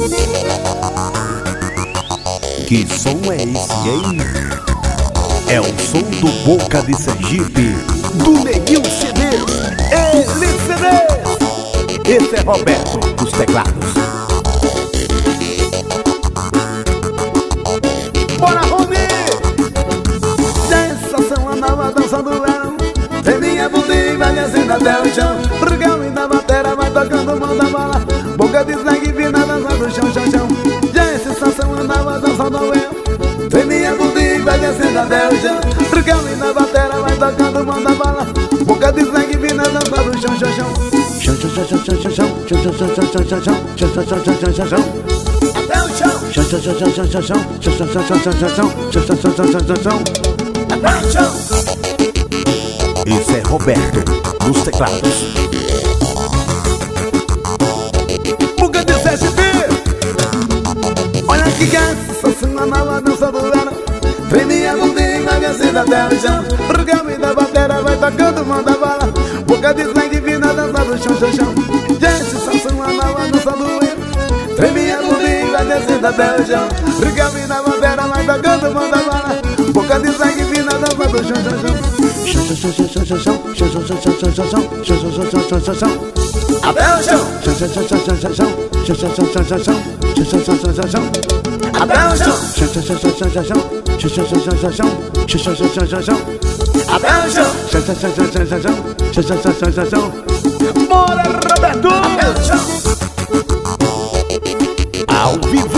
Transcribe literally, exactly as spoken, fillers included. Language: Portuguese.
Que som é esse, hein? É o som do Boca de Sergipe, do Neguinho C Ds, ele C Ds. Esse é Roberto dos teclados. Bora, Rony! Sensação, a nova dança do verão. Tem minha bunda e vai descendo até o chão. Rugão e da batera vai tocando mão da bola. Boca de sangue fina dançando chão, chão, chão. Já é sensação, a nova dança do verão. Tem minha bunda e vai descendo até o chão. Rugão e da batera vai tocando mão da bola. Boca de sangue fina dançando chão, chão, chão. Chão, chão, chão, chão, chão, chão, chão, chão, chão, chão, chão, chão, chão, chão, chão, chão, chão, chão. Até o chão. Chão, chão, chão, chão, chão, chão, chão, chão, chão, chão, chão, chão, chão, chão, chão, chão, chão, chão. Até o chão. Esse é Roberto nos teclados. Boca de Sergipe. Olha que sensação, a nova dança do verão. Treme a bundinha, vai descendo até o chão. Rugão e da batera vai tocando mão da bala. Boca de sangue fina dançando chão, chão, chão. Já é sensação, a nova dança do verão. Treme a bundinha, vai descendo até o chão. Rugão e da batera vai tocando mão da bala. Boca de sangue fina dançando chão, chão, chão. Chão, chão, chão, chão, chão, chão, chão, chão, chão, chão, chão, chão, chão, chão, chão, chão, chão, chão. Até o chão. Chão, chão, chão, chão, chão, chão, chão, chão, chão, chão, chão, chão, chão, chão, chão, chão, chão. Até o chão. Chão, chão, chão, chão, chão, chão, chão, chão, chão, chão, chão, chão, chão, chão, chão, chão, chão. Até o chão. Chão, chão, chão, chão, chão, chão, chão, chão, chão, chão, chão, chão. Bora, Roberto! Até o chão. Ao vivo